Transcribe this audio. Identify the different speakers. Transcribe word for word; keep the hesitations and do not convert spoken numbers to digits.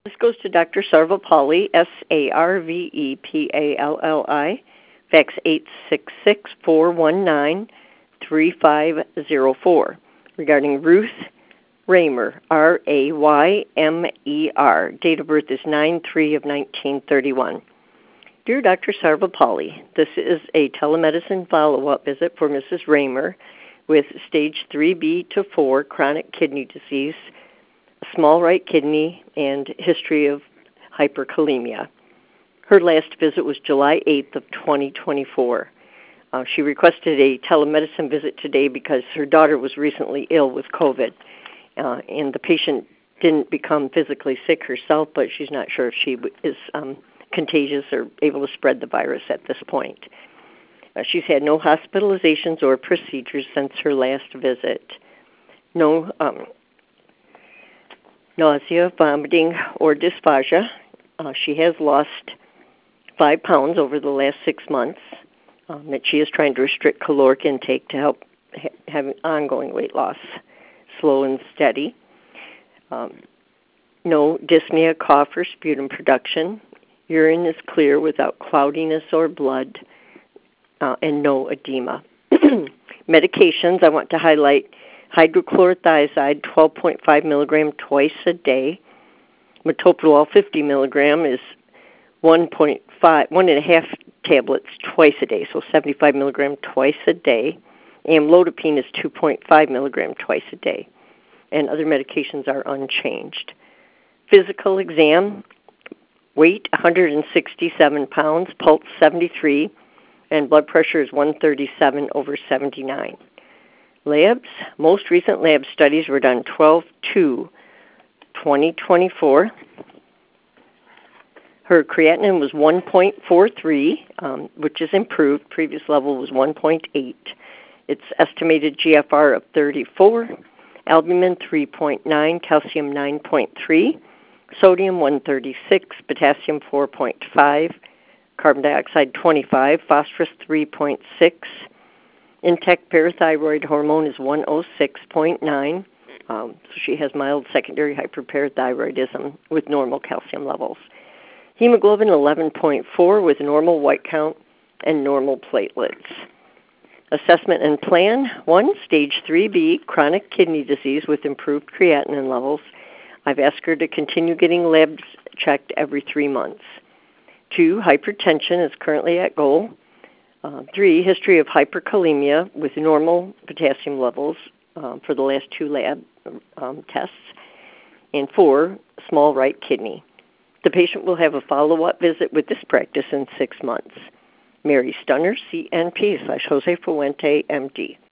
Speaker 1: This goes to Doctor Sarvepalli, S A R V E P A L L I, fax eight six six, four one nine, three five zero four, regarding Ruth Raymer, R A Y M E R. Date of birth is nine three of nineteen thirty-one. Dear Doctor Sarvepalli, this is a telemedicine follow-up visit for Missus Raymer with stage three B to four chronic kidney disease, small right kidney, and history of hyperkalemia. Her last visit was July eighth of twenty twenty-four. Uh, she requested a telemedicine visit today because her daughter was recently ill with COVID, uh, and the patient didn't become physically sick herself, but she's not sure if she is um, contagious or able to spread the virus at this point. Uh, she's had no hospitalizations or procedures since her last visit. No um, nausea, vomiting, or dysphagia. Uh, she has lost five pounds over the last six months. Um, that she is trying to restrict caloric intake to help ha- have ongoing weight loss, slow and steady. Um, no dyspnea, cough, or sputum production. Urine is clear without cloudiness or blood, uh, and no edema. Medications, I want to highlight hydrochlorothiazide, twelve point five milligram twice a day. Metoprolol, fifty milligram, is one point five, one and a half tablets twice a day, so seventy-five milligram twice a day. Amlodipine is two point five milligram twice a day. And other medications are unchanged. Physical exam, weight one hundred sixty-seven pounds, pulse seventy-three, and blood pressure is one thirty-seven over seventy-nine. Labs, most recent lab studies were done twelve two twenty twenty-four. Her creatinine was one point four three, um, which is improved. Previous level was one point eight. It's estimated G F R of thirty-four, albumin three point nine, calcium nine point three, sodium one thirty-six, potassium four point five, carbon dioxide twenty-five, phosphorus three point six. Intact parathyroid hormone is one oh six point nine. Um, so she has mild secondary hyperparathyroidism with normal calcium levels. Hemoglobin eleven point four with normal white count and normal platelets. Assessment and plan. One, stage three B, chronic kidney disease with improved creatinine levels. I've asked her to continue getting labs checked every three months. Two, hypertension is currently at goal. Uh, three, history of hyperkalemia with normal potassium levels um, for the last two lab um, tests. And four, small right kidney. The patient will have a follow-up visit with this practice in six months. Mary Stunner, C N P slash Jose Fuente, M D.